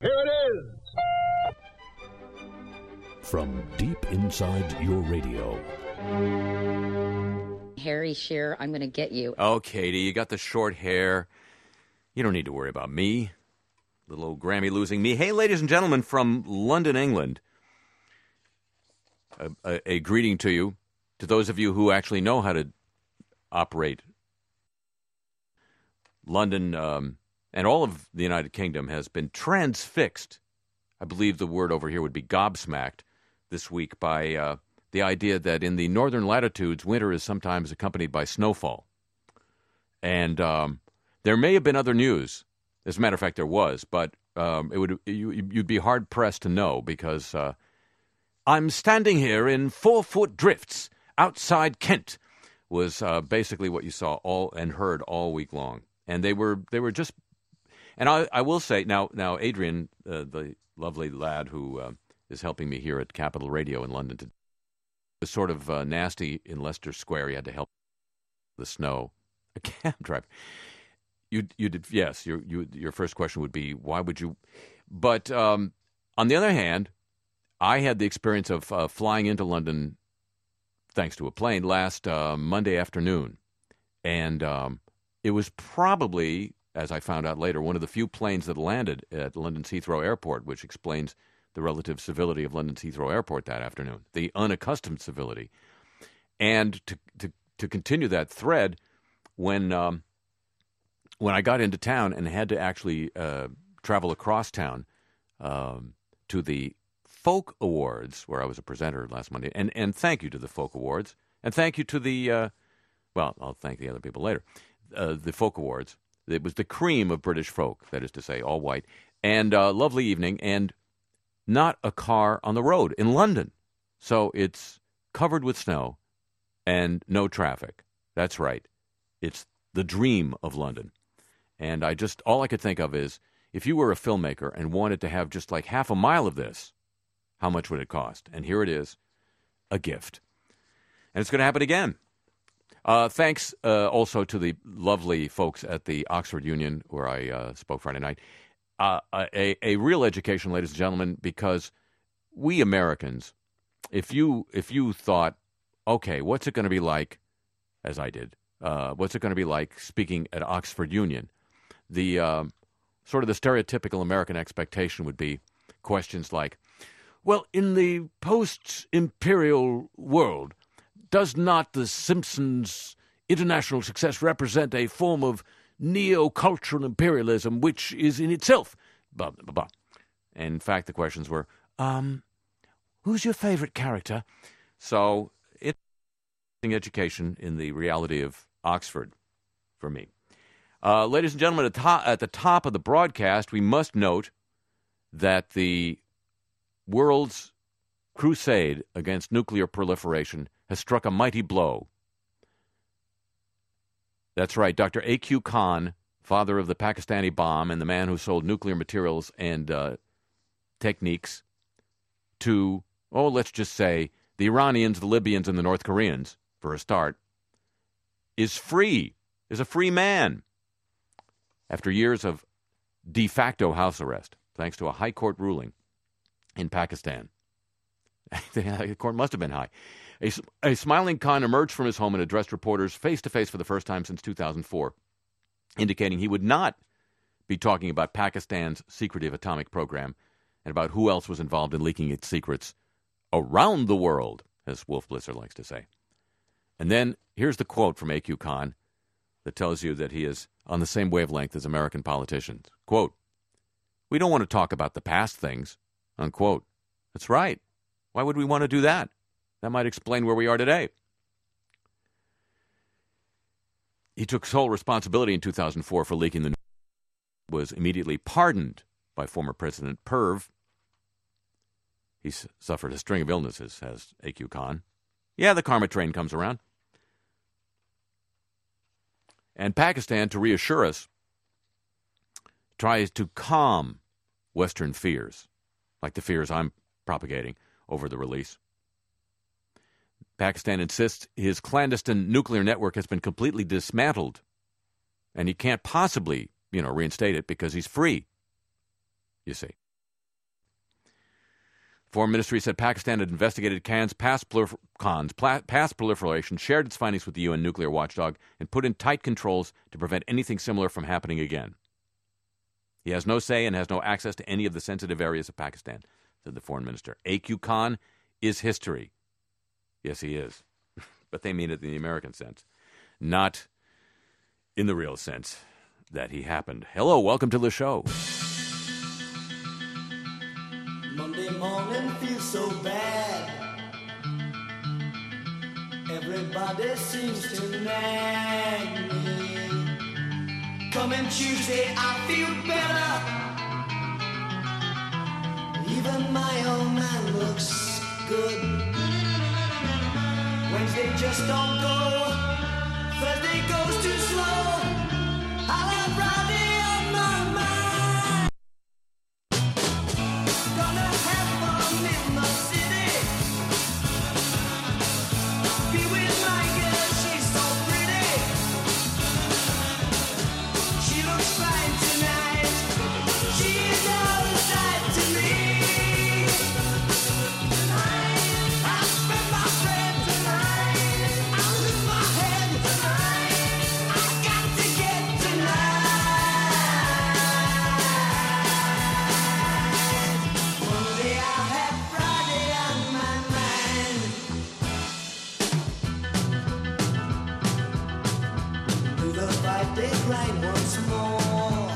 Here it is. From deep inside your radio. Harry Shearer, I'm going to get you. Oh, Katie, you got the short hair. You don't need to worry about me. Little old Grammy-losing me. Hey, ladies and gentlemen, from London, England, a greeting to you, to those of you who actually know how to operate. London and all of the United Kingdom has been transfixed. I believe the word over here would be gobsmacked this week by the idea that in the northern latitudes, winter is sometimes accompanied by snowfall. And there may have been other news. As a matter of fact, there was, but you'd be hard-pressed to know because I'm standing here in 4-foot drifts outside Kent was basically what you saw all and heard all week long. And they were just, and I will say, now Adrian, the lovely lad who is helping me here at Capital Radio in London, was sort of nasty in Leicester Square. He had to help the snow. A cab driver. You did, yes. Your first question would be, why would you? But on the other hand, I had the experience of flying into London thanks to a plane last Monday afternoon. And it was probably, as I found out later, one of the few planes that landed at London's Heathrow Airport, which explains the relative civility of London's Heathrow Airport that afternoon, the unaccustomed civility. And to continue that thread, when I got into town and had to actually travel across town to the Folk Awards, where I was a presenter last Monday, and thank you to the Folk Awards, and thank you to the, well, I'll thank the other people later, the Folk Awards. It was the cream of British folk, that is to say, all white, and lovely evening, and not a car on the road in London. So it's covered with snow and no traffic. That's right. It's the dream of London. And all I could think of is, if you were a filmmaker and wanted to have just like half a mile of this, how much would it cost? And here it is, a gift. And it's going to happen again. Thanks also to the lovely folks at the Oxford Union, where I spoke Friday night. A real education, ladies and gentlemen, because we Americans, if you thought, okay, what's it going to be like, as I did, what's it going to be like speaking at Oxford Union? The sort of the stereotypical American expectation would be questions like, well, in the post-imperial world, does not the Simpsons' international success represent a form of neo-cultural imperialism, which is in itself, blah, blah, blah. And in fact, the questions were, who's your favorite character? So, it's education in the reality of Oxford for me. Ladies and gentlemen, at the top of the broadcast, we must note that the world's crusade against nuclear proliferation has struck a mighty blow. That's right, Dr. A.Q. Khan, father of the Pakistani bomb and the man who sold nuclear materials and techniques to, let's just say, the Iranians, the Libyans, and the North Koreans, for a start, is a free man after years of de facto house arrest, thanks to a high court ruling in Pakistan. The court must have been high. A smiling Khan emerged from his home and addressed reporters face-to-face for the first time since 2004, indicating he would not be talking about Pakistan's secretive atomic program and about who else was involved in leaking its secrets around the world, as Wolf Blitzer likes to say. And then here's the quote from A.Q. Khan that tells you that he is on the same wavelength as American politicians. Quote, "We don't want to talk about the past things," unquote. That's right. Why would we want to do that? That might explain where we are today. He took sole responsibility in 2004 for leaking the news, was immediately pardoned by former President Perv. He suffered a string of illnesses, has A.Q. Khan. Yeah, the karma train comes around. And Pakistan, to reassure us, tries to calm Western fears, like the fears I'm propagating over the release. Pakistan insists his clandestine nuclear network has been completely dismantled, and he can't possibly, reinstate it because he's free, you see. Foreign Ministry said Pakistan had investigated Khan's past proliferation, shared its findings with the UN nuclear watchdog, and put in tight controls to prevent anything similar from happening again. He has no say and has no access to any of the sensitive areas of Pakistan, said the foreign minister. A.Q. Khan is history. Yes, he is. But they mean it in the American sense, not in the real sense that he happened. Hello, welcome to the show. Monday morning feels so bad. Everybody seems to nag me. Coming Tuesday I feel better. Even my old man looks good. Wednesday just don't go. Thursday goes too slow. I'll have Friday on my mind. Gonna have fun in the city. Be with my girl, she's so pretty. She looks fine tonight. She's all side to me. Tonight, I'll spend my friend tonight. I'll lose my head tonight. I got to get tonight. Monday I'll have Friday on my mind. Do the 5-day grind once more.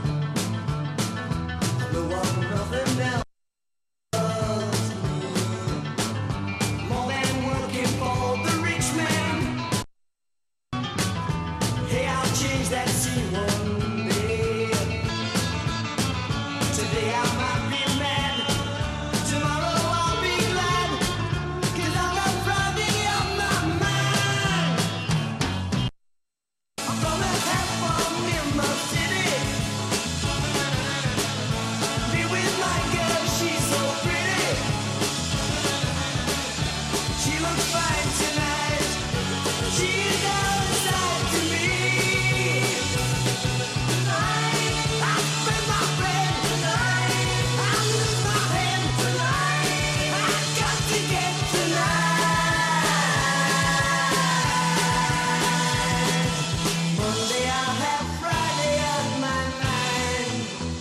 No one, nothing else loves me. More than working for the rich man. Hey, I'll change that scene one day. Today I might be mad. Tomorrow I'll be glad. 'Cause I'll have Friday on my mind. I'm gonna have fun in the city. Be with my girl, she's so pretty. She looks fine tonight. She's outside to me. Tonight, I'll spend my friend tonight. I'll lose my head tonight. I got to get tonight. Monday I'll have Friday on my mind.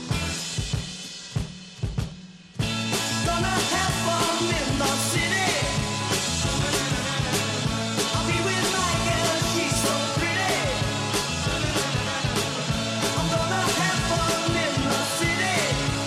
Gonna have fun in the city. I'll be with my girl, she's so pretty. I'm gonna have fun in the city.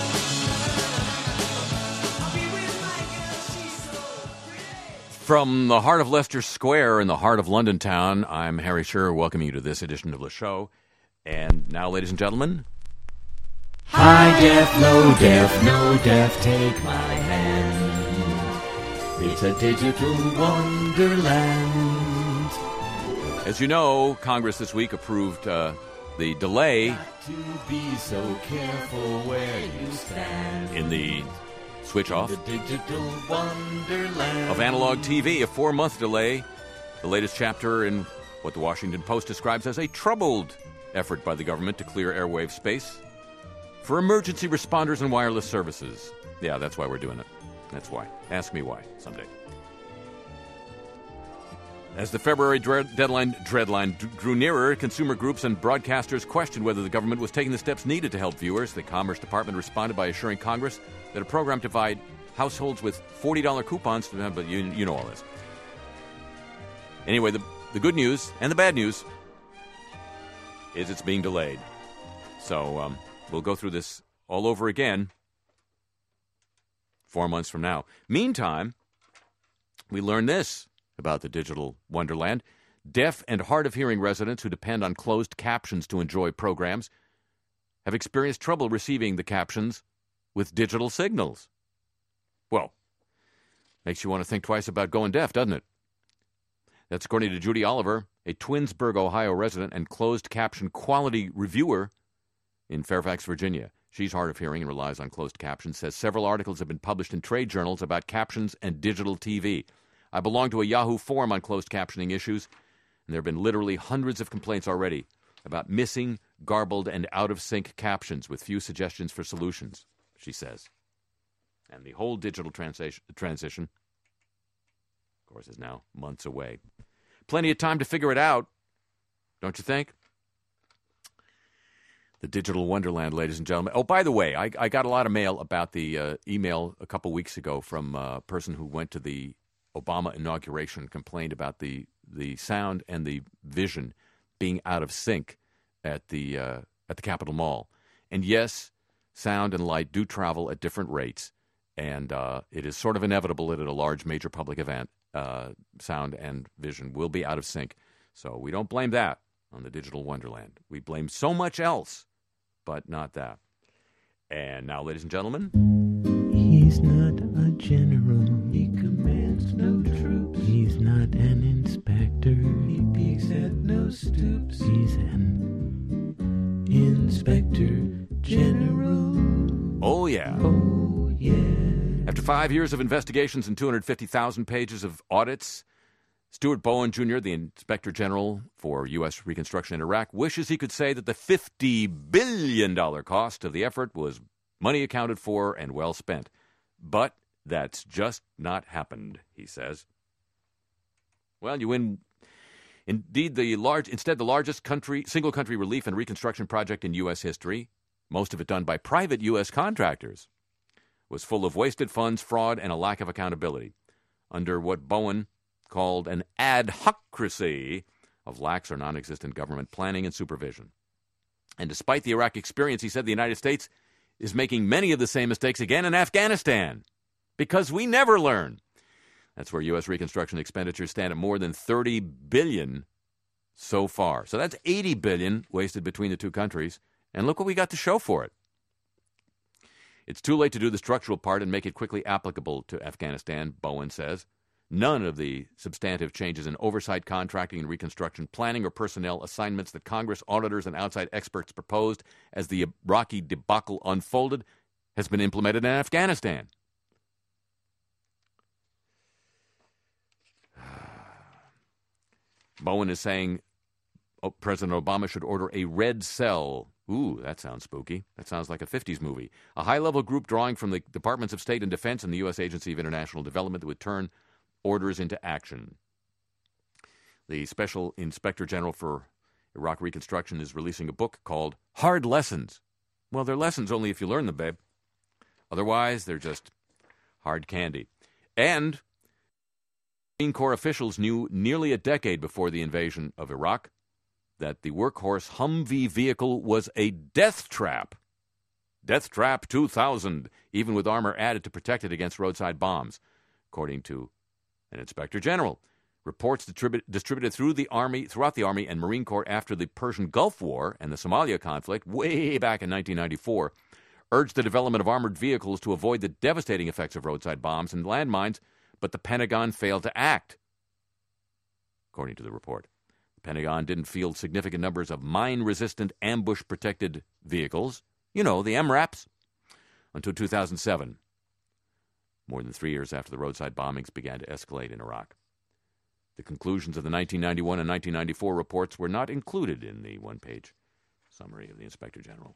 I'll be with my girl, she's so pretty. From the heart of Leicester Square in the heart of London town, I'm Harry Shearer, welcoming you to this edition of the show. And now, ladies and gentlemen, High def, low def, no def, take my hand. It's a digital wonderland. as you know, Congress this week approved the delay Got to be so careful where you stand. in the switch off The digital wonderland. of analog TV, a 4-month delay, the latest chapter in what the Washington Post describes as a troubled effort by the government to clear airwave space for emergency responders and wireless services. Yeah, that's why we're doing it. That's why. Ask me why someday. As the February deadline drew nearer, consumer groups and broadcasters questioned whether the government was taking the steps needed to help viewers. The Commerce Department responded by assuring Congress that a program to provide households with $40 coupons, but you know all this. Anyway, the good news and the bad news is it's being delayed. So we'll go through this all over again 4 months from now. Meantime, we learned this about the digital wonderland. Deaf and hard of hearing residents who depend on closed captions to enjoy programs have experienced trouble receiving the captions with digital signals. Well, makes you want to think twice about going deaf, doesn't it? That's according to Judy Oliver, a Twinsburg, Ohio resident and closed caption quality reviewer in Fairfax, Virginia. She's hard of hearing and relies on closed captions, says several articles have been published in trade journals about captions and digital TV. I belong to a Yahoo forum on closed captioning issues, and there have been literally hundreds of complaints already about missing, garbled, and out-of-sync captions with few suggestions for solutions, she says. And the whole digital transition, of course, is now months away. Plenty of time to figure it out, don't you think? The digital wonderland, ladies and gentlemen. Oh, by the way, I got a lot of mail about the email a couple weeks ago from a person who went to the Obama inauguration, complained about the sound and the vision being out of sync at the Capitol Mall. And yes, sound and light do travel at different rates, and it is sort of inevitable that at a large major public event, sound and vision will be out of sync. So we don't blame that on the digital wonderland. We blame so much else, but not that. And now, ladies and gentlemen, He's not a general. He commands no troops. He's not an inspector. He peeks at no stoops. He's an inspector general. oh yeah. Oh, yeah. After 5 years of investigations and 250,000 pages of audits, Stuart Bowen Jr., the Inspector General for U.S. Reconstruction in Iraq, wishes he could say that the $50 billion cost of the effort was money accounted for and well spent. But that's just not happened, he says. Well, you win. Indeed, the largest single country relief and reconstruction project in U.S. history, most of it done by private U.S. contractors, was full of wasted funds, fraud, and a lack of accountability under what Bowen called an adhocracy of lax or non-existent government planning and supervision. And despite the Iraq experience, he said the United States is making many of the same mistakes again in Afghanistan because we never learn. That's where U.S. reconstruction expenditures stand at more than $30 billion so far. So that's $80 billion wasted between the two countries, and look what we got to show for it. It's too late to do the structural part and make it quickly applicable to Afghanistan, Bowen says. None of the substantive changes in oversight, contracting, and reconstruction planning or personnel assignments that Congress, auditors, and outside experts proposed as the Iraqi debacle unfolded has been implemented in Afghanistan. Bowen is saying President Obama should order a red cell. Ooh, that sounds spooky. That sounds like a 50s movie. A high-level group drawing from the Departments of State and Defense and the U.S. Agency of International Development that would turn orders into action. The Special Inspector General for Iraq Reconstruction is releasing a book called Hard Lessons. Well, they're lessons only if you learn them, babe. Otherwise, they're just hard candy. And Marine Corps officials knew nearly a decade before the invasion of Iraq that the workhorse Humvee vehicle was a death trap. Death Trap 2000, even with armor added to protect it against roadside bombs, according to an Inspector General. Reports distributed throughout the Army and Marine Corps after the Persian Gulf War and the Somalia conflict way back in 1994 urged the development of armored vehicles to avoid the devastating effects of roadside bombs and landmines, but the Pentagon failed to act, according to the report. The Pentagon didn't field significant numbers of mine-resistant, ambush-protected vehicles, the MRAPs, until 2007. More than 3 years after the roadside bombings began to escalate in Iraq. The conclusions of the 1991 and 1994 reports were not included in the one-page summary of the Inspector General.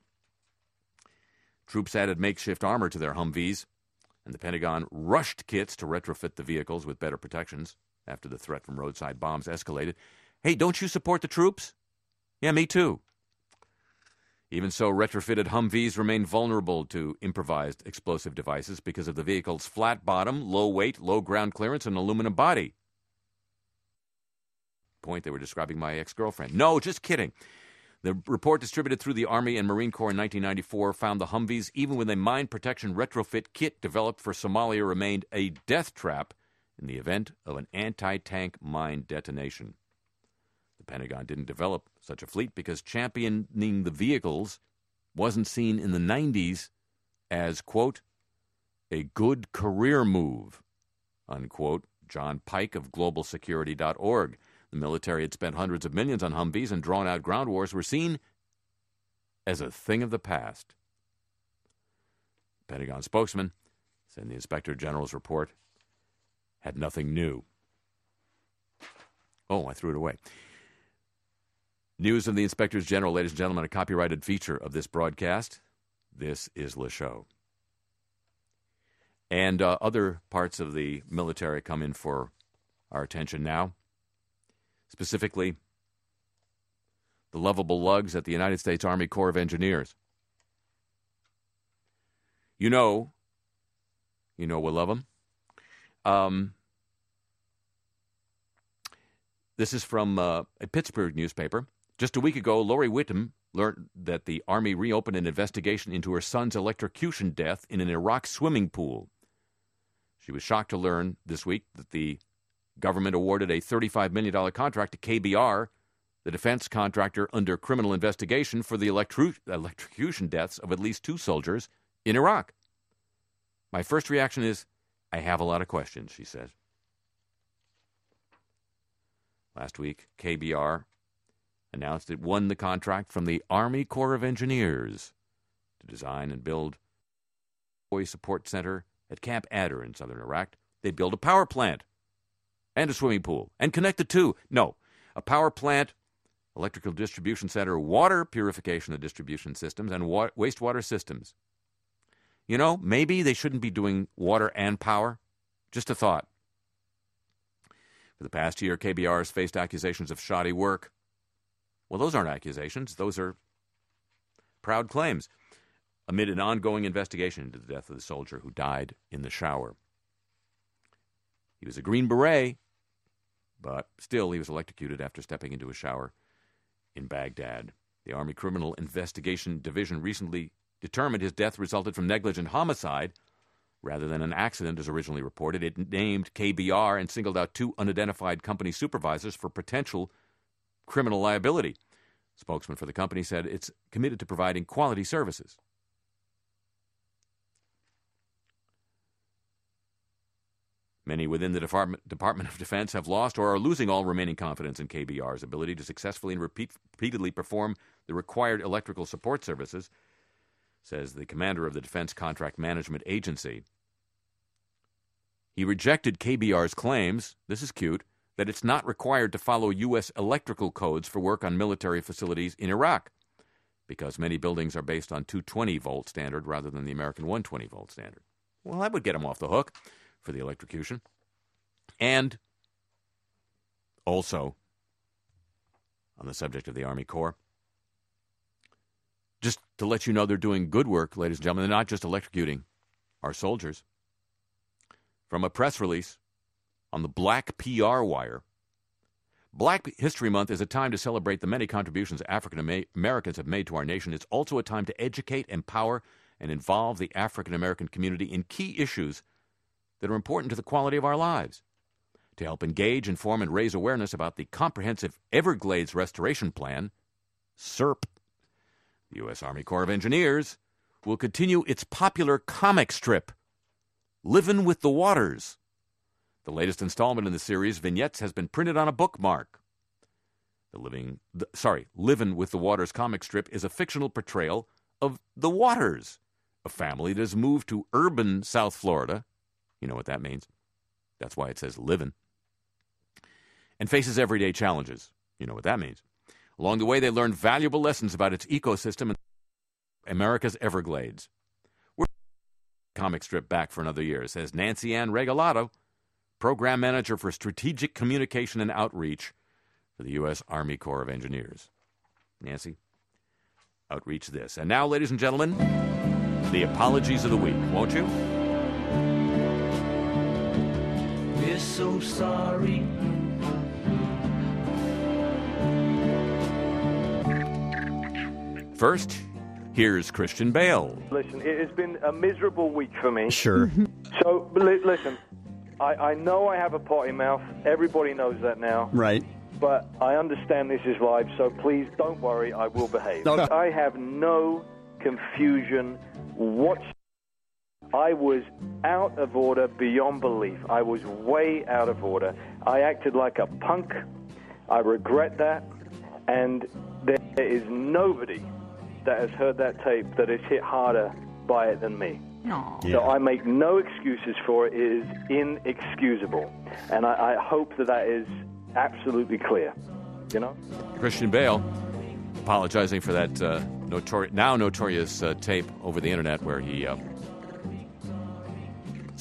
Troops added makeshift armor to their Humvees, and the Pentagon rushed kits to retrofit the vehicles with better protections after the threat from roadside bombs escalated. Hey, don't you support the troops? Yeah, me too. Even so, retrofitted Humvees remain vulnerable to improvised explosive devices because of the vehicle's flat bottom, low weight, low ground clearance, and aluminum body. Point, they were describing my ex-girlfriend. No, just kidding. The report distributed through the Army and Marine Corps in 1994 found the Humvees, even with a mine protection retrofit kit developed for Somalia, remained a death trap in the event of an anti-tank mine detonation. The Pentagon didn't develop such a fleet because championing the vehicles wasn't seen in the 90s as, quote, a good career move, unquote. John Pike of globalsecurity.org. The military had spent hundreds of millions on Humvees, and drawn-out ground wars were seen as a thing of the past. The Pentagon spokesman said the Inspector General's report had nothing new. Oh, I threw it away. News of the Inspectors General, ladies and gentlemen, a copyrighted feature of this broadcast. This is Le Show. And other parts of the military come in for our attention now. Specifically, the lovable lugs at the United States Army Corps of Engineers. You know we'll love them. This is from a Pittsburgh newspaper. Just a week ago, Lori Whittam learned that the Army reopened an investigation into her son's electrocution death in an Iraq swimming pool. She was shocked to learn this week that the government awarded a $35 million contract to KBR, the defense contractor under criminal investigation for the electrocution deaths of at least 2 soldiers in Iraq. My first reaction is, I have a lot of questions, she says. Last week, KBR announced it won the contract from the Army Corps of Engineers to design and build a employee support center at Camp Adder in southern Iraq. They'd build a power plant and a swimming pool and connect the two. No, a power plant, electrical distribution center, water purification and distribution systems, and wastewater systems. You know, maybe they shouldn't be doing water and power. Just a thought. For the past year, KBR has faced accusations of shoddy work. Well, those aren't accusations. Those are proud claims amid an ongoing investigation into the death of the soldier who died in the shower. He was a Green Beret, but still he was electrocuted after stepping into a shower in Baghdad. The Army Criminal Investigation Division recently determined his death resulted from negligent homicide rather than an accident as originally reported. It named KBR and singled out 2 unidentified company supervisors for potential criminal liability. Spokesman for the company said it's committed to providing quality services. Many within the Department of Defense have lost or are losing all remaining confidence in KBR's ability to successfully and repeatedly perform the required electrical support services, says the commander of the Defense Contract Management Agency. He rejected KBR's claims, this is cute, that it's not required to follow U.S. electrical codes for work on military facilities in Iraq, because many buildings are based on 220-volt standard rather than the American 120-volt standard. Well, that would get them off the hook for the electrocution. And also, on the subject of the Army Corps, just to let you know they're doing good work, ladies and gentlemen. They're not just electrocuting our soldiers. From a press release on the Black PR Wire, Black History Month is a time to celebrate the many contributions African Americans have made to our nation. It's also a time to educate, empower, and involve the African American community in key issues that are important to the quality of our lives. To help engage, inform, and raise awareness about the Comprehensive Everglades Restoration Plan, CERP, the U.S. Army Corps of Engineers will continue its popular comic strip, Livin' with the Waters. The latest installment in the series, Vignettes, has been printed on a bookmark. Livin' with the Waters comic strip is a fictional portrayal of the Waters, a family that has moved to urban South Florida. You know what that means. That's why it says livin'. And faces everyday challenges. You know what that means. Along the way, they learn valuable lessons about its ecosystem and America's Everglades. We're comic strip back for another year, says Nancy Ann Regalado, Program Manager for Strategic Communication and Outreach for the U.S. Army Corps of Engineers. Nancy, outreach this. And now, ladies and gentlemen, the apologies of the week, won't you? We're so sorry. First, here's Christian Bale. Listen, it has been a miserable week for me. Sure. So, listen, I know I have a potty mouth. Everybody knows that now. Right. But I understand this is live, so please don't worry. I will behave. No. I have no confusion whatsoever. I was out of order beyond belief. I was way out of order. I acted like a punk. I regret that. And there is nobody that has heard that tape that is hit harder by it than me. Yeah. So I make no excuses for it. It is inexcusable. And I hope that is absolutely clear. You know? Christian Bale apologizing for that notorious tape over the internet where he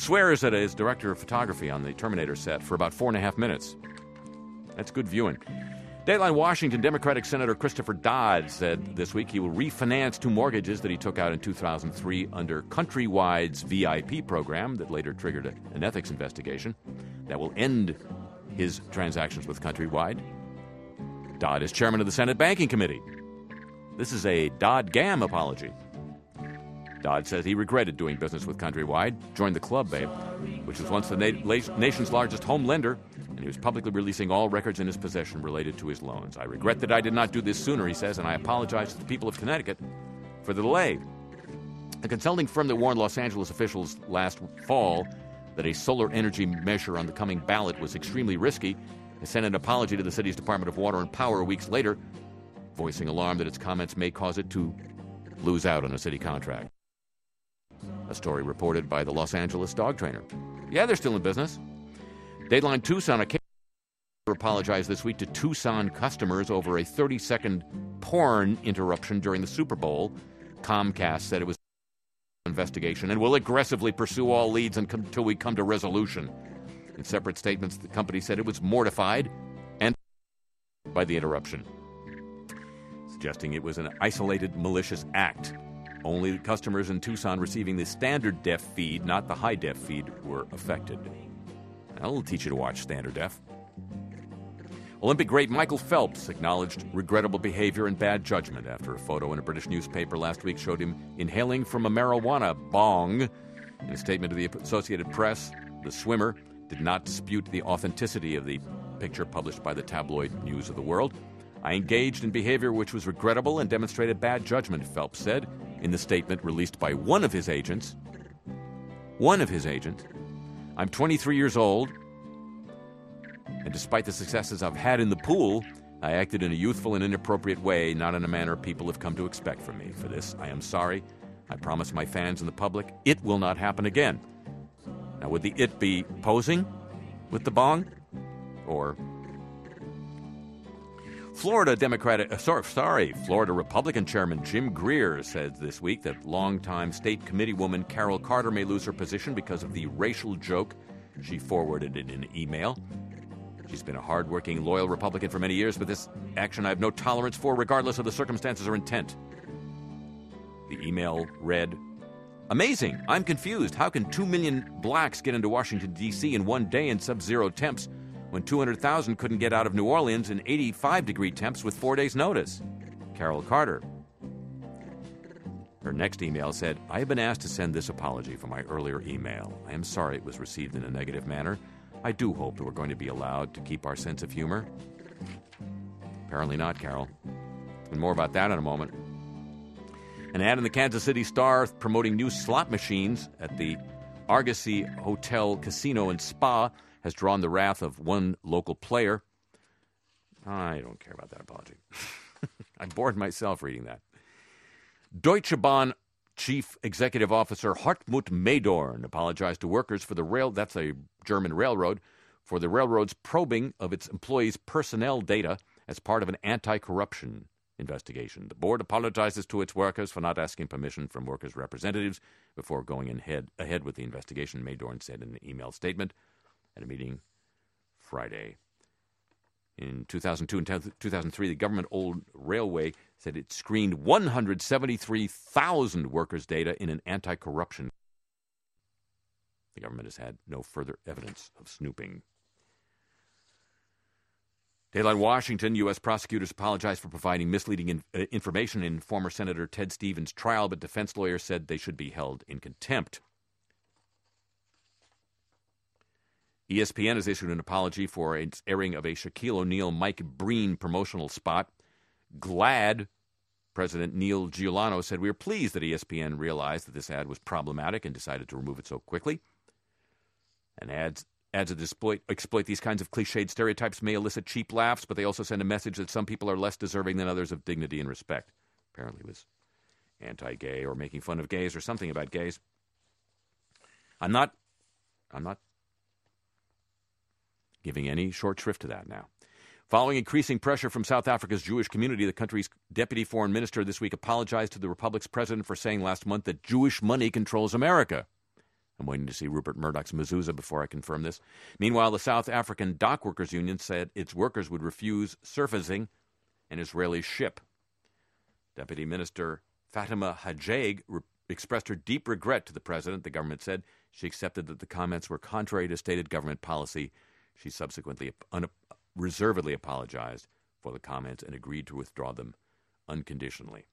swears at his director of photography on the Terminator set for about 4.5 minutes. That's good viewing. Dateline Washington Democratic Senator Christopher Dodd said this week he will refinance 2 mortgages that he took out in 2003 under Countrywide's VIP program that later triggered an ethics investigation that will end his transactions with Countrywide. Dodd is chairman of the Senate Banking Committee. This is a Dodd-Gam apology. Dodd says he regretted doing business with Countrywide, joined the club, babe, which was once the nation's largest home lender, and he was publicly releasing all records in his possession related to his loans. I regret that I did not do this sooner, he says, and I apologize to the people of Connecticut for the delay. A consulting firm that warned Los Angeles officials last fall that a solar energy measure on the coming ballot was extremely risky has sent an apology to the city's Department of Water and Power weeks later, voicing alarm that its comments may cause it to lose out on a city contract. A story reported by the Los Angeles dog trainer. Yeah, they're still in business. Dateline Tucson apologized this week to Tucson customers over a 30-second porn interruption during the Super Bowl. Comcast said it was an investigation and will aggressively pursue all leads until we come to resolution. In separate statements, the company said it was mortified and by the interruption, suggesting it was an isolated malicious act. Only the customers in Tucson receiving the standard def feed, not the high def feed, were affected. I'll teach you to watch standard def. Olympic great Michael Phelps acknowledged regrettable behavior and bad judgment after a photo in a British newspaper last week showed him inhaling from a marijuana bong. In a statement to the Associated Press, the swimmer did not dispute the authenticity of the picture published by the tabloid News of the World. I engaged in behavior which was regrettable and demonstrated bad judgment, Phelps said in the statement released by one of his agents. I'm 23 years old, and despite the successes I've had in the pool, I acted in a youthful and inappropriate way, not in a manner people have come to expect from me. For this, I am sorry. I promise my fans and the public it will not happen again. Now, would the it be posing with the bong? Or Florida Republican Chairman Jim Greer said this week that longtime state committeewoman Carol Carter may lose her position because of the racial joke she forwarded in an email. She's been a hardworking, loyal Republican for many years, but this action I have no tolerance for, regardless of the circumstances or intent. The email read, "Amazing. I'm confused. How can 2 million blacks get into Washington, D.C. in one day in sub-zero temps when 200,000 couldn't get out of New Orleans in 85-degree temps with 4 days' notice? Carol Carter." Her next email said, "I have been asked to send this apology for my earlier email. I am sorry it was received in a negative manner. I do hope that we're going to be allowed to keep our sense of humor." Apparently not, Carol. And more about that in a moment. An ad in the Kansas City Star promoting new slot machines at the Argosy Hotel, Casino, and Spa has drawn the wrath of one local player. I don't care about that apology. I bored myself reading that. Deutsche Bahn Chief Executive Officer Hartmut Maydorn apologized to workers for that's a German railroad, for the railroad's probing of its employees' personnel data as part of an anti-corruption investigation. The board apologizes to its workers for not asking permission from workers' representatives before going ahead with the investigation, Maydorn said in an email statement at a meeting Friday. In 2002 and 2003, the government-owned railway said it screened 173,000 workers' data in an anti-corruption. The government has had no further evidence of snooping. Daylight Washington, U.S. prosecutors apologized for providing misleading information in former Senator Ted Stevens' trial, but defense lawyers said they should be held in contempt. ESPN has issued an apology for its airing of a Shaquille O'Neal, Mike Breen promotional spot. GLAAD President Neil Giuliano said, "We are pleased that ESPN realized that this ad was problematic and decided to remove it so quickly." And ads that exploit these kinds of cliched stereotypes may elicit cheap laughs, but they also send a message that some people are less deserving than others of dignity and respect. Apparently it was anti-gay or making fun of gays or something about gays. I'm not giving any short shrift to that now. Following increasing pressure from South Africa's Jewish community, the country's deputy foreign minister this week apologized to the republic's president for saying last month that Jewish money controls America. I'm waiting to see Rupert Murdoch's mezuzah before I confirm this. Meanwhile, the South African Dock Workers Union said its workers would refuse surfacing an Israeli ship. Deputy Minister Fatima Hajeg expressed her deep regret to the president. The government said she accepted that the comments were contrary to stated government policy. She subsequently reservedly apologized for the comments and agreed to withdraw them unconditionally.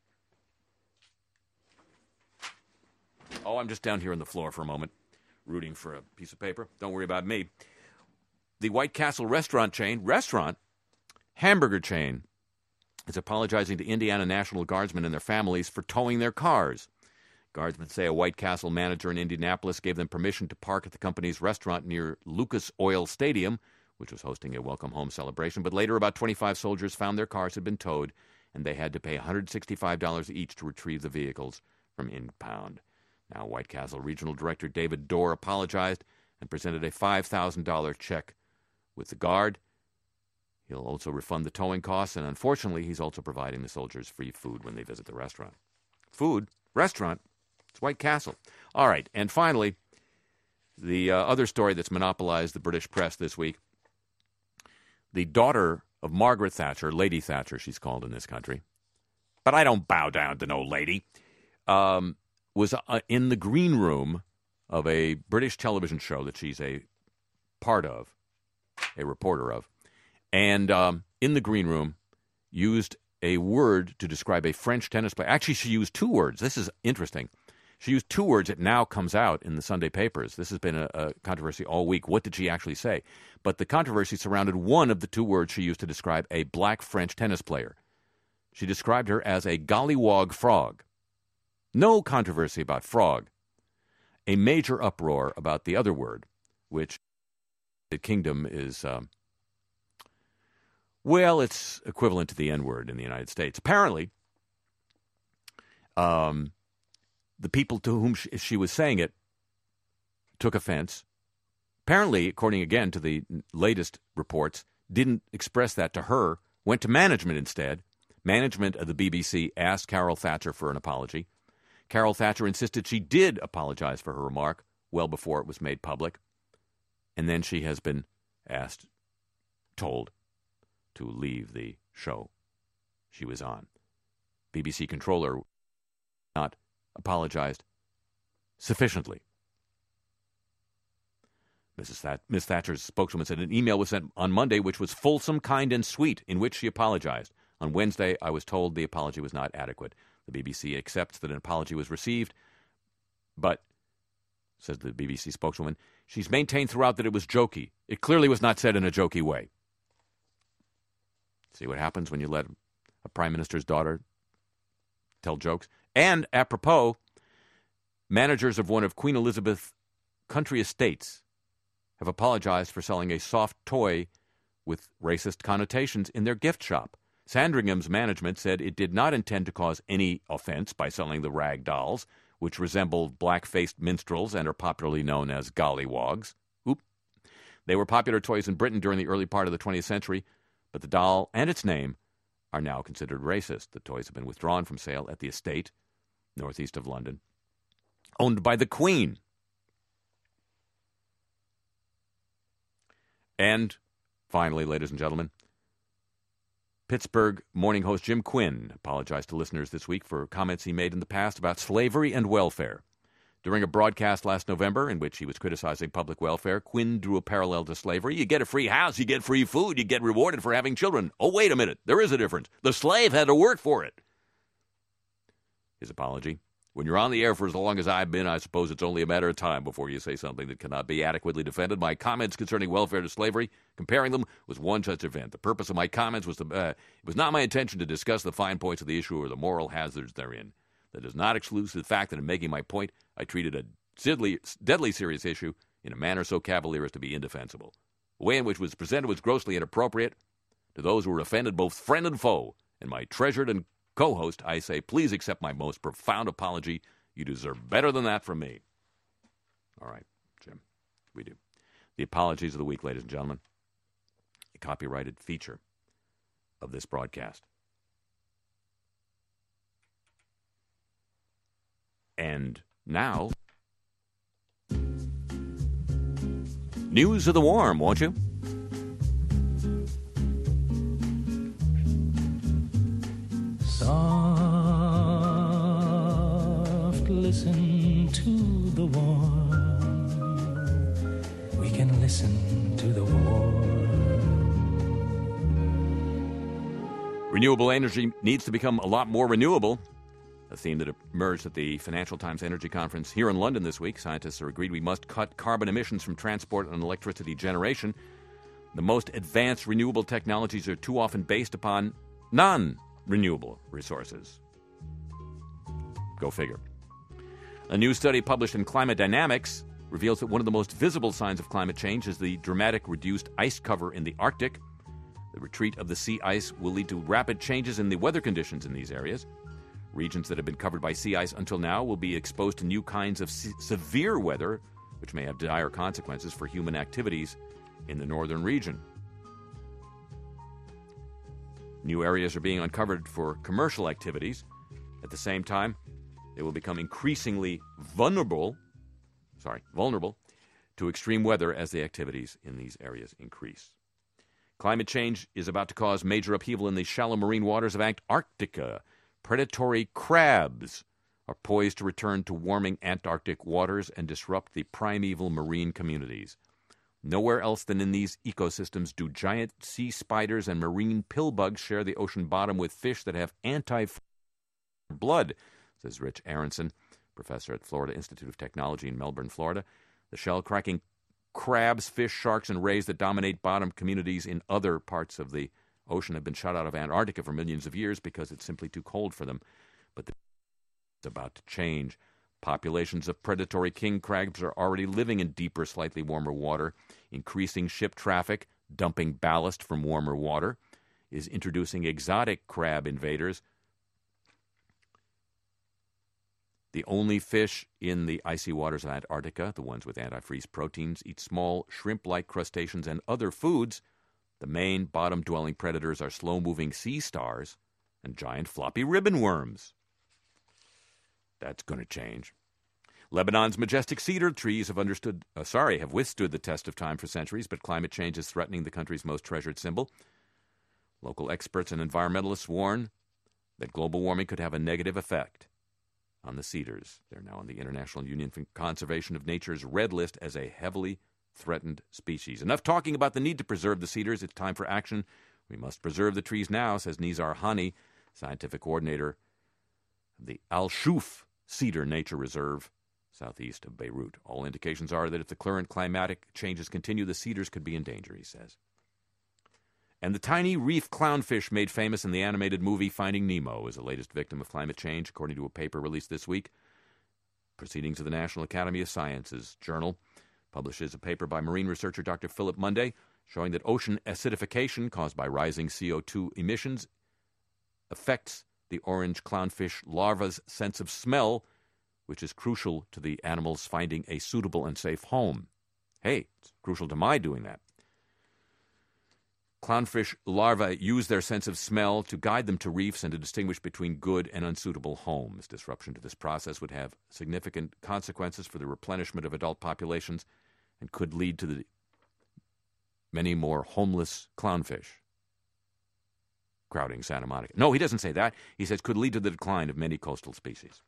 Oh, I'm just down here on the floor for a moment, rooting for a piece of paper. Don't worry about me. The White Castle hamburger chain, is apologizing to Indiana National Guardsmen and their families for towing their cars. Guardsmen say a White Castle manager in Indianapolis gave them permission to park at the company's restaurant near Lucas Oil Stadium, which was hosting a welcome home celebration, but later about 25 soldiers found their cars had been towed, and they had to pay $165 each to retrieve the vehicles from impound. Now, White Castle Regional Director David Dorr apologized and presented a $5,000 check with the guard. He'll also refund the towing costs, and unfortunately, he's also providing the soldiers free food when they visit the restaurant. Food? Restaurant? It's White Castle. All right, and finally, the other story that's monopolized the British press this week. The daughter of Margaret Thatcher, Lady Thatcher she's called in this country, but I don't bow down to no lady, was in the green room of a British television show that she's a part of, a reporter of, and in the green room used a word to describe a French tennis player. Actually, she used two words. This is interesting. She used two words. It now comes out in the Sunday papers. This has been a controversy all week. What did she actually say? But the controversy surrounded one of the two words she used to describe a black French tennis player. She described her as a gollywog frog. No controversy about frog. A major uproar about the other word, which the kingdom is, it's equivalent to the N-word in the United States. Apparently, the people to whom she was saying it took offense. Apparently, according again to the latest reports, didn't express that to her, went to management instead. Management of the BBC asked Carol Thatcher for an apology. Carol Thatcher insisted she did apologize for her remark well before it was made public. And then she has been told to leave the show she was on. BBC controller not apologized sufficiently. Miss Thatcher's spokeswoman said an email was sent on Monday which was fulsome, kind, and sweet, in which she apologized. On Wednesday, I was told the apology was not adequate. The BBC accepts that an apology was received, but, says the BBC spokeswoman, she's maintained throughout that it was jokey. It clearly was not said in a jokey way. See what happens when you let a prime minister's daughter tell jokes? And, apropos, managers of one of Queen Elizabeth's country estates have apologized for selling a soft toy with racist connotations in their gift shop. Sandringham's management said it did not intend to cause any offense by selling the rag dolls, which resembled black-faced minstrels and are popularly known as gollywogs. They were popular toys in Britain during the early part of the 20th century, but the doll and its name are now considered racist. The toys have been withdrawn from sale at the estate, northeast of London, owned by the Queen. And finally, ladies and gentlemen, Pittsburgh morning host Jim Quinn apologized to listeners this week for comments he made in the past about slavery and welfare. During a broadcast last November in which he was criticizing public welfare, Quinn drew a parallel to slavery. You get a free house, you get free food, you get rewarded for having children. Oh, wait a minute, there is a difference. The slave had to work for it. His apology. When you're on the air for as long as I've been, I suppose it's only a matter of time before you say something that cannot be adequately defended. My comments concerning welfare to slavery, comparing them, was one such event. The purpose of my comments was it was not my intention to discuss the fine points of the issue or the moral hazards therein. That does not exclude the fact that in making my point, I treated a deadly serious issue in a manner so cavalier as to be indefensible. The way in which it was presented was grossly inappropriate. To those who were offended, both friend and foe, and my treasured and co-host, I say, please accept my most profound apology. You deserve better than that from me. All right, Jim, we do. The apologies of the week, ladies and gentlemen. A copyrighted feature of this broadcast. And now, News of the Warm, won't you? Soft, listen to the warm. We can listen to the warm. Renewable energy needs to become a lot more renewable. A theme that emerged at the Financial Times Energy Conference here in London this week. Scientists are agreed we must cut carbon emissions from transport and electricity generation. The most advanced renewable technologies are too often based upon non-renewable resources. Go figure. A new study published in Climate Dynamics reveals that one of the most visible signs of climate change is the dramatic reduced ice cover in the Arctic. The retreat of the sea ice will lead to rapid changes in the weather conditions in these areas. Regions that have been covered by sea ice until now will be exposed to new kinds of severe weather, which may have dire consequences for human activities in the northern region. New areas are being uncovered for commercial activities. At the same time, they will become increasingly vulnerable to extreme weather as the activities in these areas increase. Climate change is about to cause major upheaval in the shallow marine waters of Antarctica. Predatory crabs are poised to return to warming Antarctic waters and disrupt the primeval marine communities. Nowhere else than in these ecosystems do giant sea spiders and marine pillbugs share the ocean bottom with fish that have anti-blood, says Rich Aronson, professor at Florida Institute of Technology in Melbourne, Florida. The shell-cracking crabs, fish, sharks, and rays that dominate bottom communities in other parts of the ocean have been shut out of Antarctica for millions of years because it's simply too cold for them. But it's about to change. Populations of predatory king crabs are already living in deeper, slightly warmer water. Increasing ship traffic, dumping ballast from warmer water, is introducing exotic crab invaders. The only fish in the icy waters of Antarctica, the ones with antifreeze proteins, eat small shrimp-like crustaceans and other foods. The main bottom-dwelling predators are slow-moving sea stars and giant floppy ribbon worms. That's going to change. Lebanon's majestic cedar trees have withstood the test of time for centuries, but climate change is threatening the country's most treasured symbol. Local experts and environmentalists warn that global warming could have a negative effect on the cedars. They're now on the International Union for Conservation of Nature's red list as a heavily threatened species. Enough talking about the need to preserve the cedars. It's time for action. We must preserve the trees now, says Nizar Hani, scientific coordinator of the Al-Shuf Cedar Nature Reserve, southeast of Beirut. All indications are that if the current climatic changes continue, the cedars could be in danger, he says. And the tiny reef clownfish made famous in the animated movie Finding Nemo is the latest victim of climate change, according to a paper released this week. Proceedings of the National Academy of Sciences Journal publishes a paper by marine researcher Dr. Philip Munday showing that ocean acidification caused by rising CO2 emissions affects the orange clownfish larva's sense of smell, which is crucial to the animals finding a suitable and safe home. Hey, it's crucial to my doing that. Clownfish larvae use their sense of smell to guide them to reefs and to distinguish between good and unsuitable homes. Disruption to this process would have significant consequences for the replenishment of adult populations and could lead to the many more homeless clownfish crowding Santa Monica. No, he doesn't say that. He says could lead to the decline of many coastal species.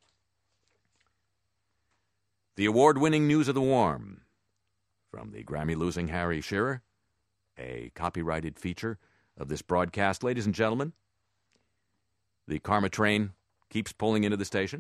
The award-winning News of the Warm from the Grammy-losing Harry Shearer, a copyrighted feature of this broadcast. Ladies and gentlemen, the karma train keeps pulling into the station,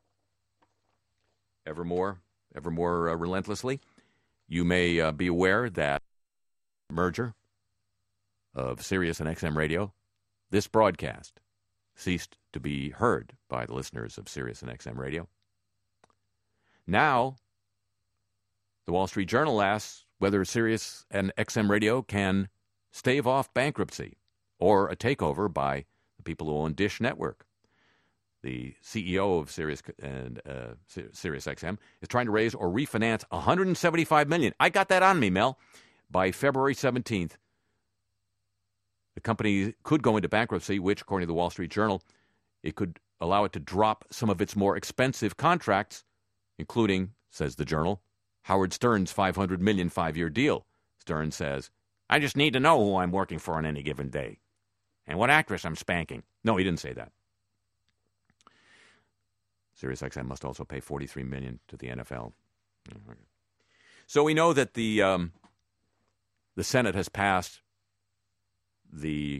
ever more relentlessly. You may be aware that merger of Sirius and XM Radio, this broadcast ceased to be heard by the listeners of Sirius and XM Radio. Now, the Wall Street Journal asks whether Sirius and XM Radio can stave off bankruptcy or a takeover by the people who own Dish Network. The CEO of Sirius and Sirius XM is trying to raise or refinance $175 million. I got that on me, Mel. By February 17th, the company could go into bankruptcy, which, according to the Wall Street Journal, it could allow it to drop some of its more expensive contracts, including, says the Journal, Howard Stern's $500 million 5-year deal. Stern says, I just need to know who I'm working for on any given day and what actress I'm spanking. No, he didn't say that. SiriusXM must also pay $43 million to the NFL. Okay. So we know that the Senate has passed their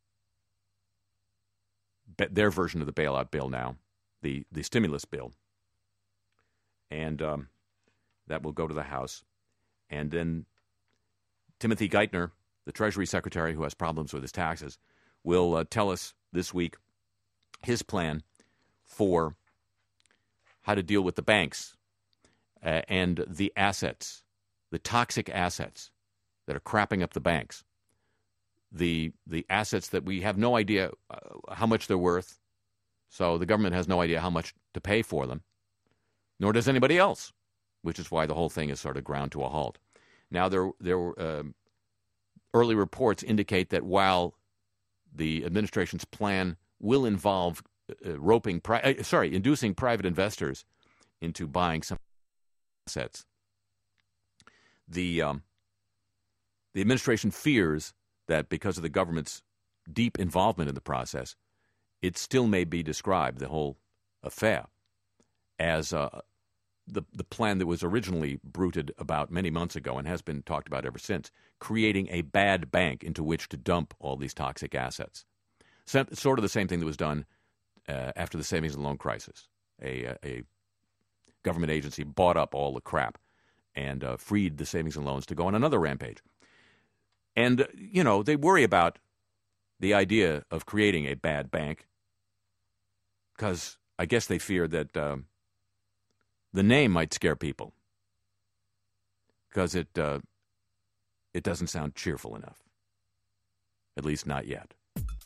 version of the bailout bill now, the stimulus bill, and that will go to the House. And then Timothy Geithner, the Treasury Secretary who has problems with his taxes, will tell us this week his plan for how to deal with the banks and the assets, the toxic assets that are crapping up the banks, the assets that we have no idea how much they're worth, so the government has no idea how much to pay for them, nor does anybody else, which is why the whole thing is sort of ground to a halt. Now, there were early reports indicate that while the administration's plan will involve inducing private investors into buying some assets, the administration fears that because of the government's deep involvement in the process, it still may be described, the whole affair, as the plan that was originally bruited about many months ago and has been talked about ever since, creating a bad bank into which to dump all these toxic assets. Sort of the same thing that was done after the savings and loan crisis. A government agency bought up all the crap and freed the savings and loans to go on another rampage. And, they worry about the idea of creating a bad bank because I guess they fear that the name might scare people because it doesn't sound cheerful enough, at least not yet.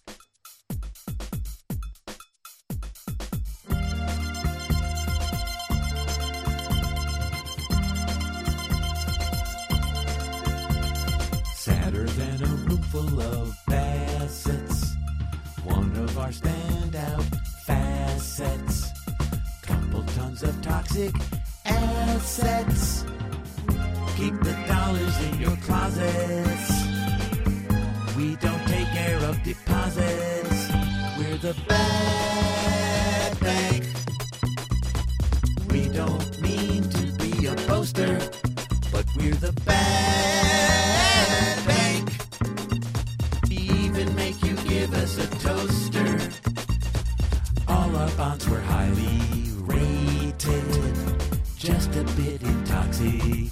Sadder than a room full of facets, one of our standout facets. Couple tons of toxic assets. Keep the dollars in your closets. We don't take care of deposits. We're the bad bank. We don't mean to be a boaster, but we're the bad bank. We even make you give us a toaster. All our bonds were highly rated, just a bit intoxicated.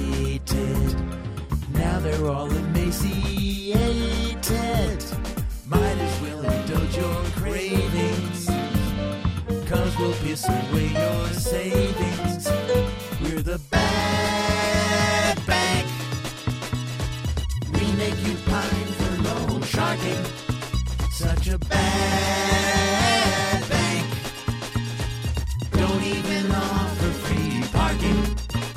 Now they're all emaciated. Might as well indulge your cravings, 'cause we'll piss away your savings. We're the bad bank. We make you pine for loan sharking. Such a bad bank. Don't even offer free parking.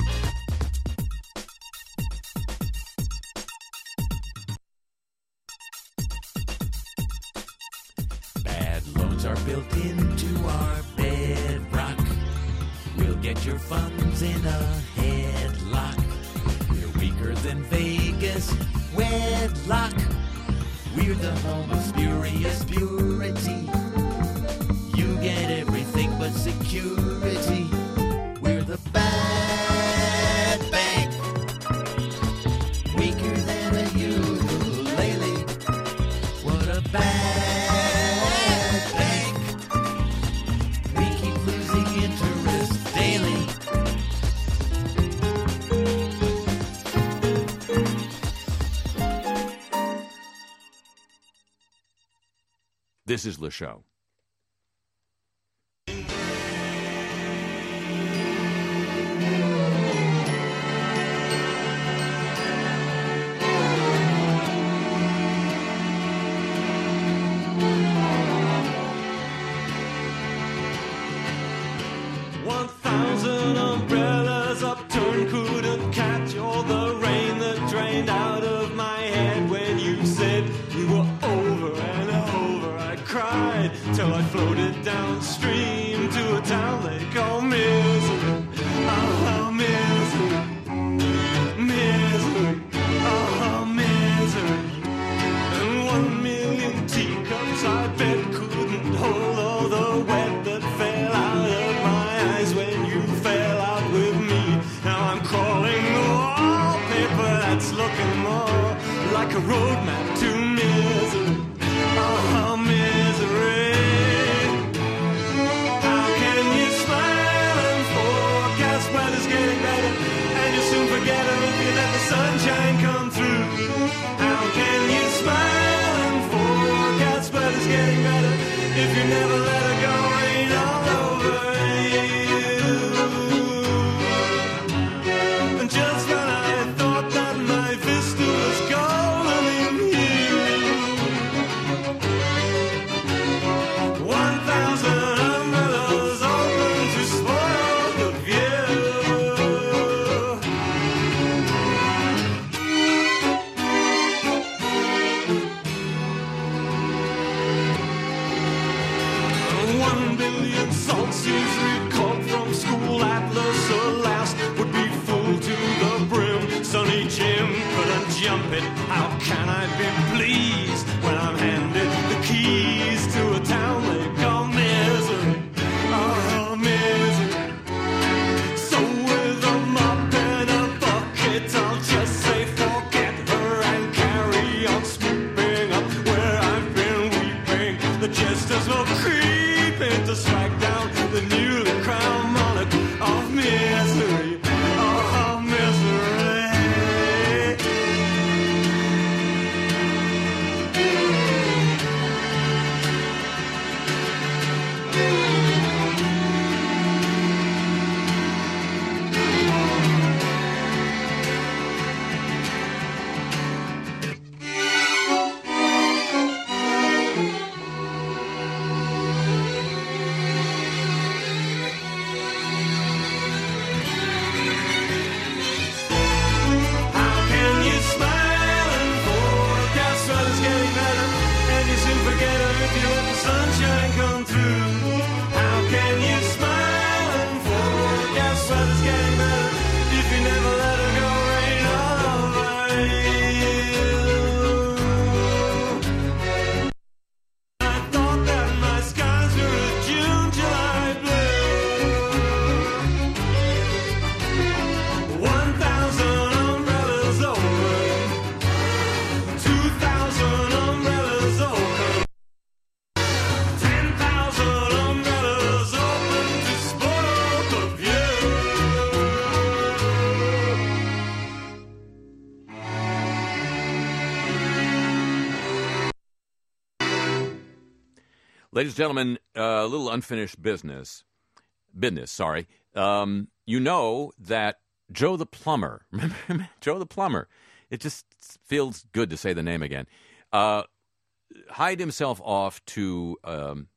Bad loans are built into our bedrock. We'll get your funds in a headlock. We're weaker than Vegas wedlock. We're the home of spurious purity. You get everything but security. We're the bad bank. Weaker than a ukulele. What a bad bank. We keep losing interest daily. This is Le Show. Umbrellas upturned couldn't catch all the rain that drained out of my head when you said we were over and over. I cried like a roadmap to misery. Oh, misery. How can you smile and forecast weather's getting better, and you soon forget it if you let the sunshine come through? How can you smile and forecast weather's getting better if you never let it go rain all over you? And just when I thought that my vista was golden in you, 1,000 umbrellas open to spoil the view. One billion salt seas recalled from school atlas alas would be full to the brim. Sonny Jim couldn't jump it. How can I be pleased when I'm handed the keys to a town they call misery? Oh, misery. So with a mop and a bucket, I'll just say forget her and carry on swooping up where I've been weeping. The jesters will creep in to strike down the newly crowned monarch of misery. Oh, misery. How can you smile and forecast weather's getting better, and you soon forget her if you let the sunshine come through? How can you smile and forecast weather's getting better if you never let her go rain all over you? I thought that my skies were a June, July blue. 1,000 umbrellas open, 2,000 umbrellas open, 10,000 umbrellas open to spoil the view. Ladies and gentlemen, a little unfinished business. Sorry. You know that Joe the Plumber, remember Joe the Plumber? It just feels good to say the name again. Hied himself off to, to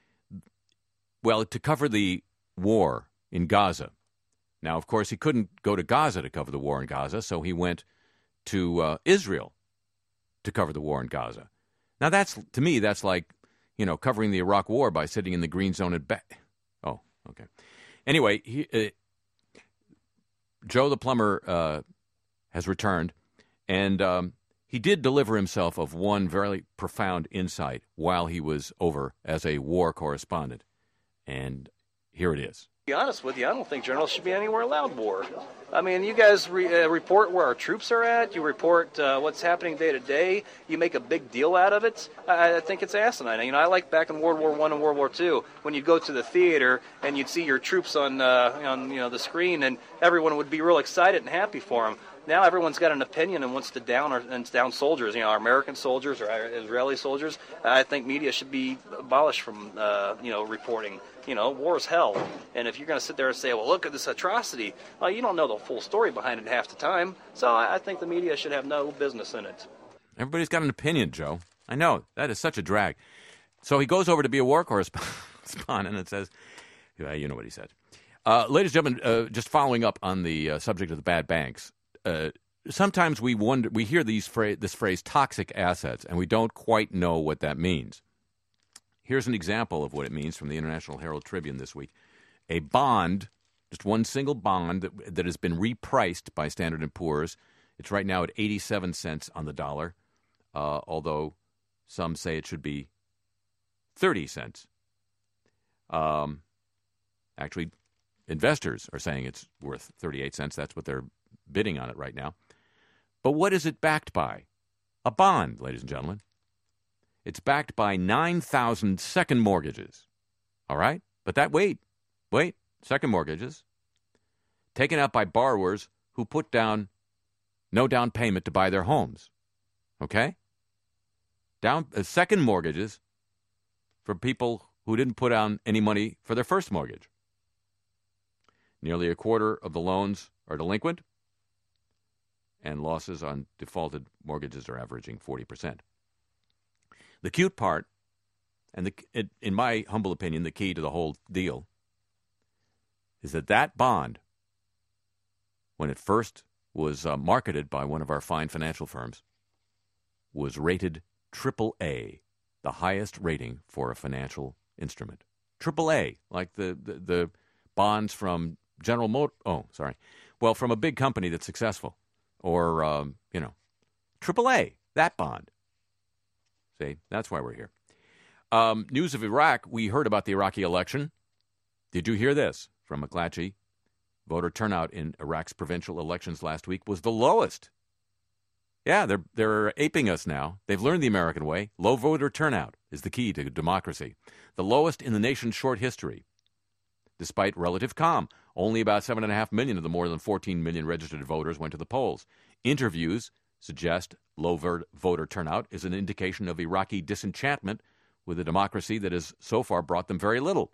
cover the war in Gaza. Now, of course, he couldn't go to Gaza to cover the war in Gaza, so he went to Israel to cover the war in Gaza. Now, to me, that's like, covering the Iraq War by sitting in the green zone at Oh, okay. Anyway, Joe the Plumber has returned, and he did deliver himself of one very profound insight while he was over as a war correspondent. And here it is. To be honest with you, I don't think journalists should be anywhere allowed war. I mean, you guys report where our troops are at. You report what's happening day to day. You make a big deal out of it. I think it's asinine. I like back in World War I and World War II when you'd go to the theater and you'd see your troops on the screen, and everyone would be real excited and happy for them. Now everyone's got an opinion and wants to down soldiers. Our American soldiers or our Israeli soldiers. I think media should be abolished from reporting. War is hell. And if you're going to sit there and say, well, look at this atrocity, well, you don't know the full story behind it half the time. So I think the media should have no business in it. Everybody's got an opinion, Joe. I know. That is such a drag. So he goes over to be a war correspondent and says, you know what he said. Ladies and gentlemen, just following up on the subject of the bad banks, sometimes we hear this phrase toxic assets, and we don't quite know what that means. Here's an example of what it means from the International Herald Tribune this week. A bond, just one single bond that has been repriced by Standard & Poor's. It's right now at 87 cents on the dollar, although some say it should be 30 cents. Actually, investors are saying it's worth 38 cents. That's what they're bidding on it right now. But what is it backed by? a bond, ladies and gentlemen. It's backed by 9,000 second mortgages. All right? But wait, second mortgages taken out by borrowers who put down no down payment to buy their homes. Okay? Second mortgages for people who didn't put down any money for their first mortgage. Nearly a quarter of the loans are delinquent, and losses on defaulted mortgages are averaging 40%. The cute part, and in my humble opinion, the key to the whole deal, is that bond, when it first was marketed by one of our fine financial firms, was rated AAA, the highest rating for a financial instrument. AAA, like the bonds from General Motors. Oh, sorry. Well, from a big company that's successful. Or, AAA, that bond. See, that's why we're here. News of Iraq, we heard about the Iraqi election. Did you hear this from McClatchy? Voter turnout in Iraq's provincial elections last week was the lowest. Yeah, they're aping us now. They've learned the American way. Low voter turnout is the key to democracy. The lowest in the nation's short history. Despite relative calm, only about 7.5 million of the more than 14 million registered voters went to the polls. Interviews suggest low voter turnout is an indication of Iraqi disenchantment with a democracy that has so far brought them very little.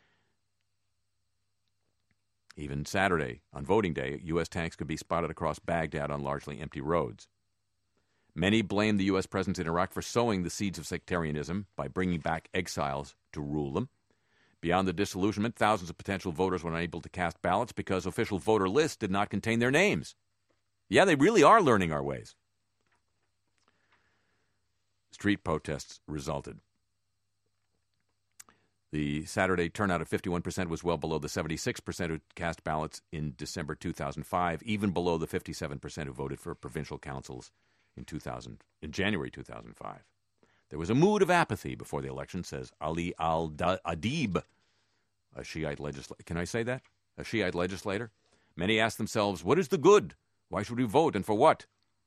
Even Saturday, on voting day, U.S. tanks could be spotted across Baghdad on largely empty roads. Many blame the U.S. presence in Iraq for sowing the seeds of sectarianism by bringing back exiles to rule them. Beyond the disillusionment, thousands of potential voters were unable to cast ballots because official voter lists did not contain their names. Yeah, they really are learning our ways. Street protests resulted. The Saturday turnout of 51% was well below the 76% who cast ballots in December 2005, even below the 57% who voted for provincial councils in January 2005. There was a mood of apathy before the election, says Ali Al-Adib, a Shiite legislator. Can I say that? A Shiite legislator. Many asked themselves, what is the good? Why should we vote and for what?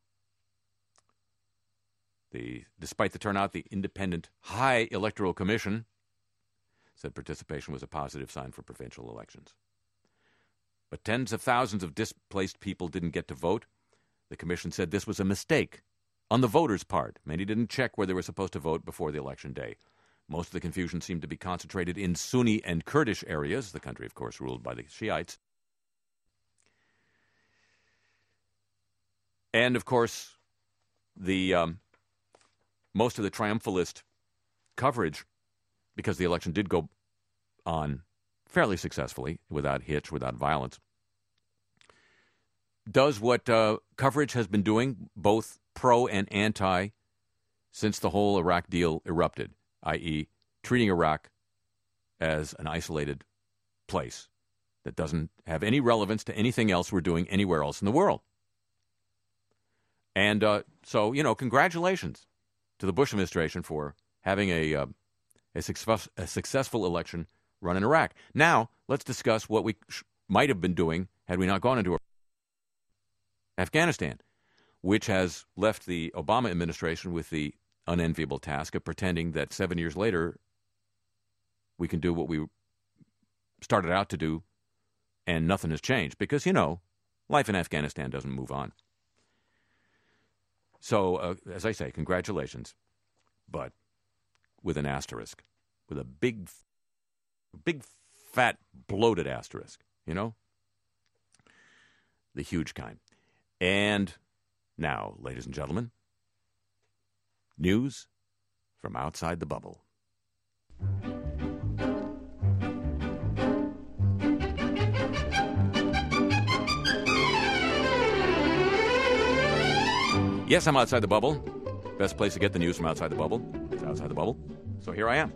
Despite the turnout, the Independent High Electoral Commission said participation was a positive sign for provincial elections. But tens of thousands of displaced people didn't get to vote. The commission said this was a mistake on the voters' part. Many didn't check where they were supposed to vote before the election day. Most of the confusion seemed to be concentrated in Sunni and Kurdish areas, the country, of course, ruled by the Shiites. And, of course, most of the triumphalist coverage, because the election did go on fairly successfully, without hitch, without violence, does what coverage has been doing, both pro and anti, since the whole Iraq deal erupted, i.e., treating Iraq as an isolated place that doesn't have any relevance to anything else we're doing anywhere else in the world. And so, congratulations to the Bush administration for having a successful election run in Iraq. Now, let's discuss what we might have been doing had we not gone into Afghanistan, which has left the Obama administration with the unenviable task of pretending that 7 years later we can do what we started out to do and nothing has changed. Because, life in Afghanistan doesn't move on. So, as I say, congratulations, but with an asterisk, with a big, fat, bloated asterisk, the huge kind. And now, ladies and gentlemen, news from outside the bubble. Yes, I'm outside the bubble. Best place to get the news from outside the bubble is outside the bubble. So here I am.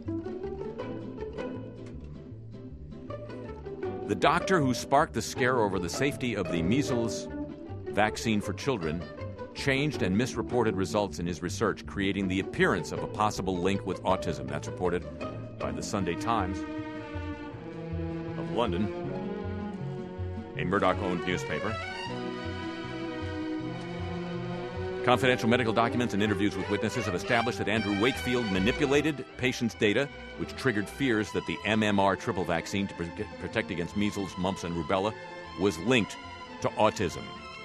The doctor who sparked the scare over the safety of the measles vaccine for children changed and misreported results in his research, creating the appearance of a possible link with autism. That's reported by the Sunday Times of London, a Murdoch-owned newspaper. Confidential medical documents and interviews with witnesses have established that Andrew Wakefield manipulated patients' data, which triggered fears that the MMR triple vaccine to protect against measles, mumps, and rubella was linked to autism.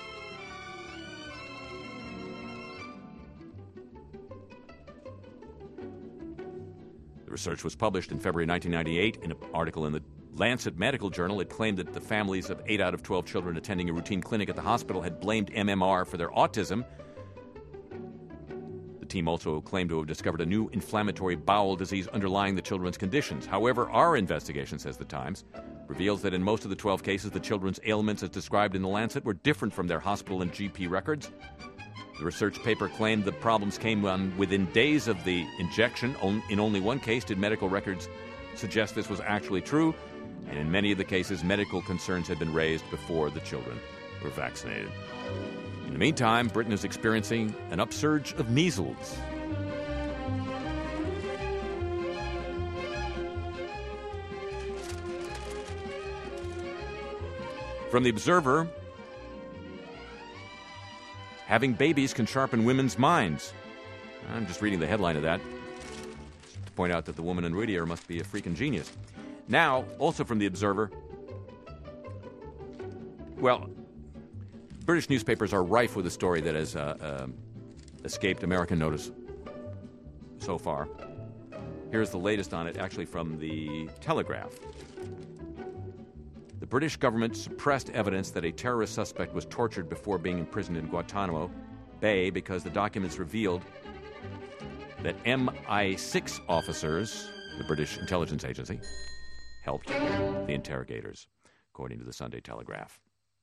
The research was published in February 1998 in an article in the Lancet Medical Journal. It claimed that the families of 8 out of 12 children attending a routine clinic at the hospital had blamed MMR for their autism. The team also claimed to have discovered a new inflammatory bowel disease underlying the children's conditions. However, our investigation, says the Times, reveals that in most of the 12 cases, the children's ailments as described in the Lancet were different from their hospital and GP records. The research paper claimed the problems came within days of the injection. In only one case did medical records suggest this was actually true, and in many of the cases, medical concerns had been raised before the children were vaccinated. In the meantime, Britain is experiencing an upsurge of measles. From The Observer, having babies can sharpen women's minds. I'm just reading the headline of that to point out that the woman in Whittier must be a freaking genius. Now, also from The Observer, well, British newspapers are rife with a story that has escaped American notice so far. Here's the latest on it, actually from The Telegraph. The British government suppressed evidence that a terrorist suspect was tortured before being imprisoned in Guantanamo Bay because the documents revealed that MI6 officers, the British intelligence agency, helped the interrogators, according to the Sunday Telegraph.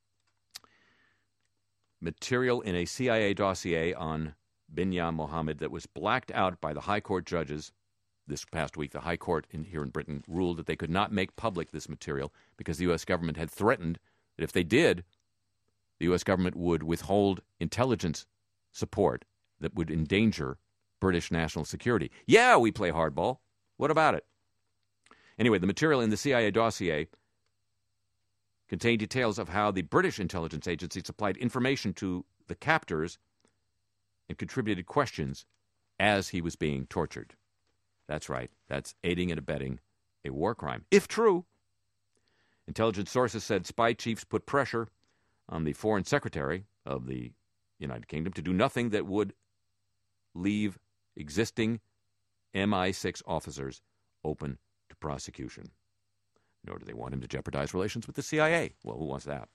Material in a CIA dossier on Binyam Mohammed that was blacked out by the High Court judges this past week. The High Court here in Britain ruled that they could not make public this material because the U.S. government had threatened that if they did, the U.S. government would withhold intelligence support that would endanger British national security. Yeah, we play hardball. What about it? Anyway, the material in the CIA dossier contained details of how the British intelligence agency supplied information to the captors and contributed questions as he was being tortured. That's right. That's aiding and abetting a war crime. If true, intelligence sources said spy chiefs put pressure on the Foreign Secretary of the United Kingdom to do nothing that would leave existing MI6 officers open to prosecution. Nor do they want him to jeopardize relations with the CIA. Well, who wants that?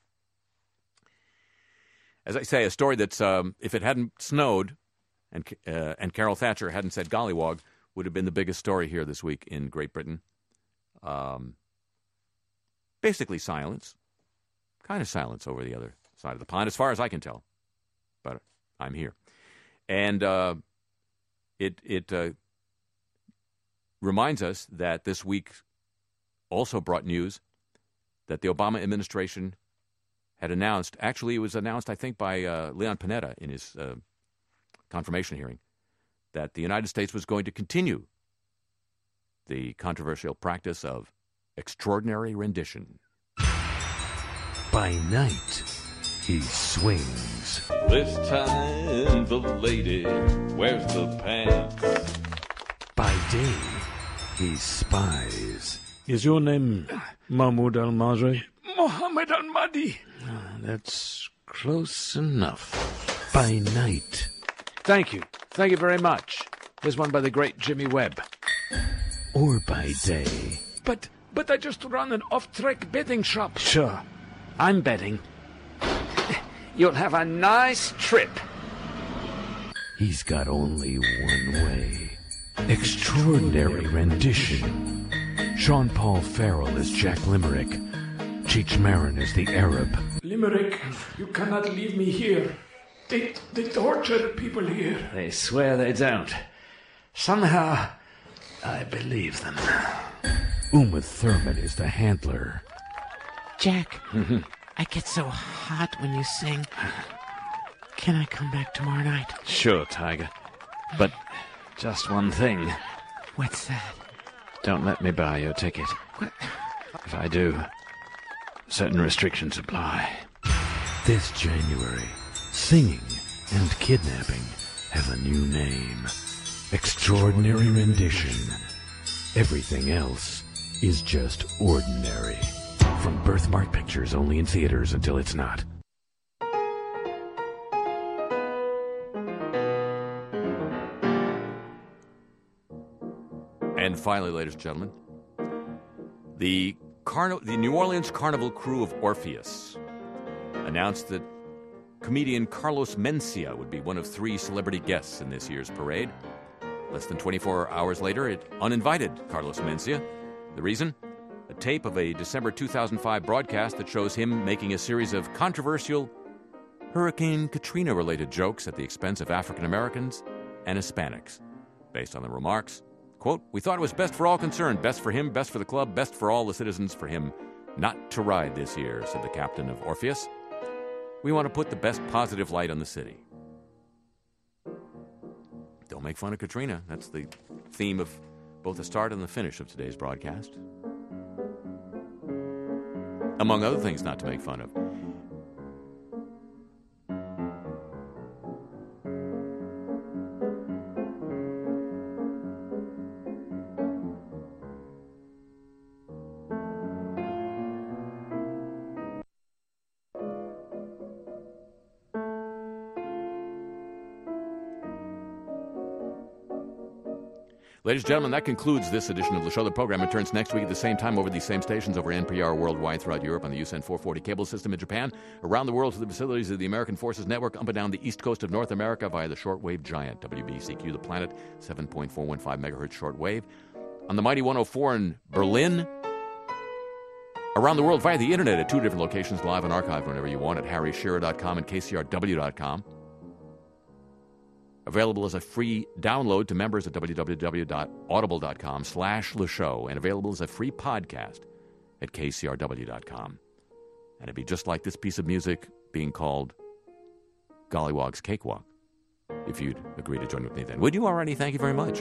As I say, a story that's, if it hadn't snowed and Carol Thatcher hadn't said gollywog, would have been the biggest story here this week in Great Britain. Basically silence. Kind of silence over the other side of the pond, as far as I can tell. But I'm here. And it reminds us that this week also brought news that the Obama administration had announced, actually it was announced, I think, by Leon Panetta in his confirmation hearing, that the United States was going to continue the controversial practice of extraordinary rendition. By night, he swings. This time the lady wears the pants. By day, he spies. Is your name Mahmoud Al-Masri? Mohammed Al-Mahdi. That's close enough. By night, Thank you. Thank you very much. Here's one by the great Jimmy Webb. or by day. But I just run an off-track betting shop. Sure. I'm betting. You'll have a nice trip. He's got only one way. Extraordinary rendition. Sean Paul Farrell is Jack Limerick. Cheech Marin is the Arab. Limerick, you cannot leave me here. They torture people here. They swear they don't. Somehow, I believe them. Uma Thurman is the handler. Jack, I get so hot when you sing. Can I come back tomorrow night? Sure, Tiger. But just one thing. What's that? Don't let me buy your ticket. What? If I do, certain restrictions apply. This January, singing and kidnapping have a new name. Extraordinary Rendition. Everything else is just ordinary. From Birthmark Pictures, only in theaters until it's not. And finally, ladies and gentlemen, the New Orleans Carnival crew of Orpheus announced that comedian Carlos Mencia would be one of 3 celebrity guests in this year's parade. Less than 24 hours later, it uninvited Carlos Mencia. The reason? A tape of a December 2005 broadcast that shows him making a series of controversial Hurricane Katrina-related jokes at the expense of African Americans and Hispanics. Based on the remarks, quote, "We thought it was best for all concerned, best for him, best for the club, best for all the citizens for him not to ride this year," said the captain of Orpheus. "We want to put the best positive light on the city." Don't make fun of Katrina. That's the theme of both the start and the finish of today's broadcast. Among other things not to make fun of. Ladies and gentlemen, that concludes this edition of the show. The program returns next week at the same time over these same stations over NPR worldwide throughout Europe on the USEN 440 cable system in Japan, around the world to the facilities of the American Forces Network, up and down the east coast of North America via the shortwave giant, WBCQ The Planet, 7.415 megahertz shortwave, on the mighty 104 in Berlin, around the world via the internet at 2 different locations, live and archived whenever you want at harryshearer.com and kcrw.com. Available as a free download to members at www.audible.com/LeShow, and available as a free podcast at kcrw.com. And it'd be just like this piece of music being called Gollywog's Cakewalk, if you'd agree to join with me then. Would you already? Thank you very much.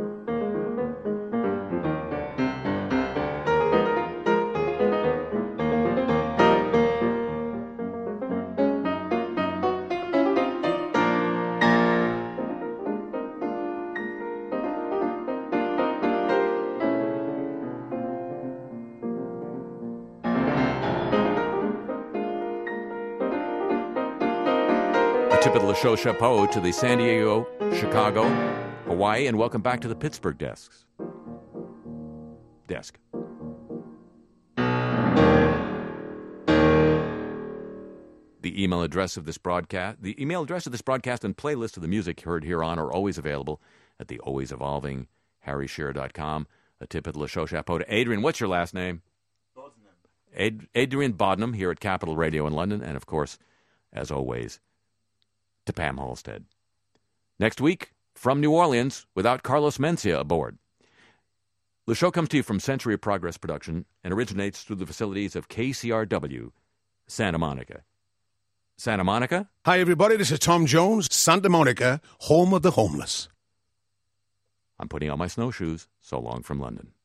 Tip of the show, chapeau to the San Diego, Chicago, Hawaii, and welcome back to the Pittsburgh desk. The email address of this broadcast and playlist of the music heard here on are always available at the always evolving harryshearer.com. A tip of the show, chapeau to Adrian. What's your last name? Bodnam. Adrian Bodnam here at Capital Radio in London, and of course, as always, to Pam Halstead. Next week, from New Orleans, without Carlos Mencia aboard. The show comes to you from Century of Progress Production and originates through the facilities of KCRW, Santa Monica. Santa Monica? Hi, everybody. This is Tom Jones, Santa Monica, home of the homeless. I'm putting on my snowshoes. So long from London.